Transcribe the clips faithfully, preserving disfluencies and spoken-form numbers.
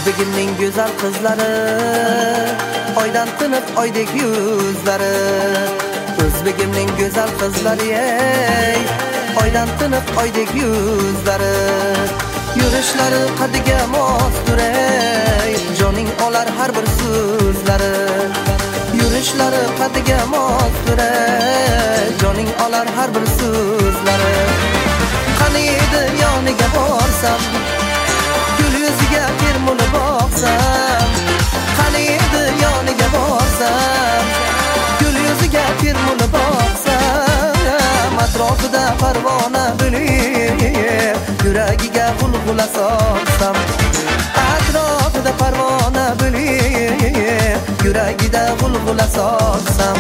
O'zbegimning go'zal qizlari, oydan tiniq oydek yuzlari. O'zbegimning go'zal qizlari, ey, oydan tiniq oydek yuzlari. Yurishlari qadiga mosdur, ey, joning olar har bir so'zlari. Yurishlari qadiga mosdur, ey, joning olar har bir so'zlari. Qani edi yoniga borsam, gul yuziga termulib boqsam. Qani edi yoniga borsam, gul yuziga termulib boqsam. Atrofida parvona bo'lib, yuragiga g'ulg'ula solsam. Atrofida parvona bo'lib, yuragida g'ulg'ula solsam.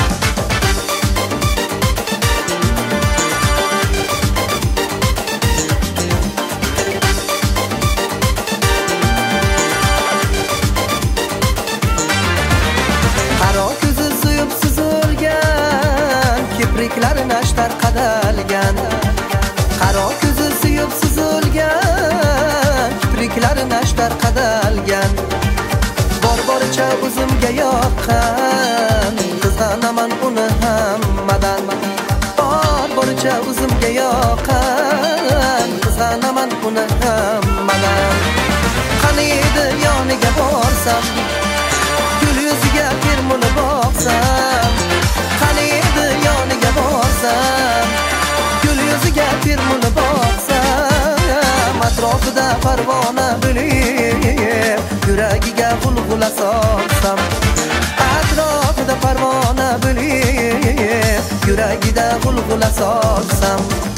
Kipriklari nashtar qadalgan, qaro ko'zi suyib suzilgan, kipriklari nashtar qadalgan. Bor-boricha o'zimga yoqqan, qizg'anaman uni hammadan. Bor-boricha o'zimga yoqqan, qizg'anaman uni hammadan. Qani edi yoniga borsam, gul yuziga termulib boqsam. Qani edi yoniga borsam, gul yuziga termulib boqsam. Atrofida parvona bo'lib, yuragiga g'ulg'ula solsam. Atrofida parvona bo'lib, yuragida g'ulg'ula solsam.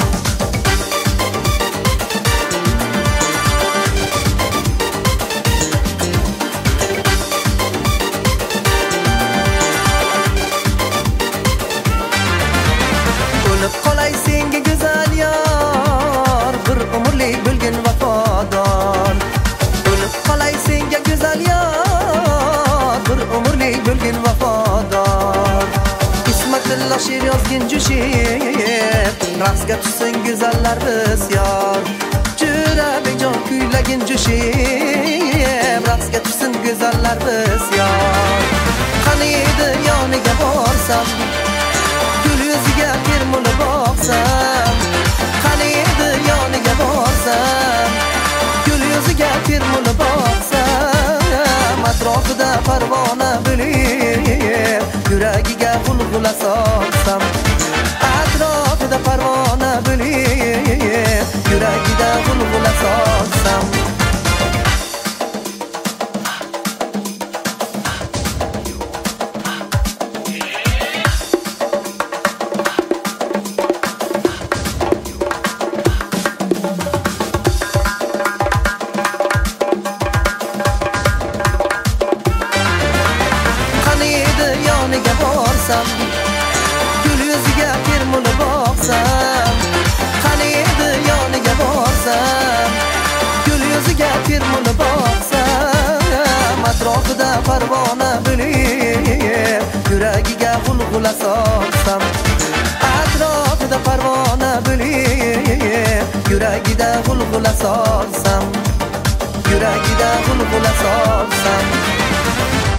Qolay senga go'zal yor, bir umrlik bo'lgin vafodor. O'lib qolay senga go'zal yor, bir umrlik bo'lgin vafodor. Ismatilla she'r yozgin jushib, raqsga tushsin go'zallar bisyor. Jura bejon kuylagin jushib, raqsga tushsin go'zallar bisyor. Qani edi yoniga borsam, gul yuziga termulib boqsam. Qani edi yoniga borsam, gul yuziga termulib boqsam. Atrofida parvona bo'lib, yuragiga g'ulg'ula solsam. Atrofida parvona bo'lib, yuragida g'ulg'ula solsam. Yoniga borsam, gul yuziga termulib boqsam. Qani edi yoniga borsam, gul yuziga termulib boqsam. Atrofida parvona bo'lib, yuragiga g'ulg'ula solsam. Atrofida parvona bo'lib, yuragida g'ulg'ula solsam. Yuragida g'ulg'ula solsam.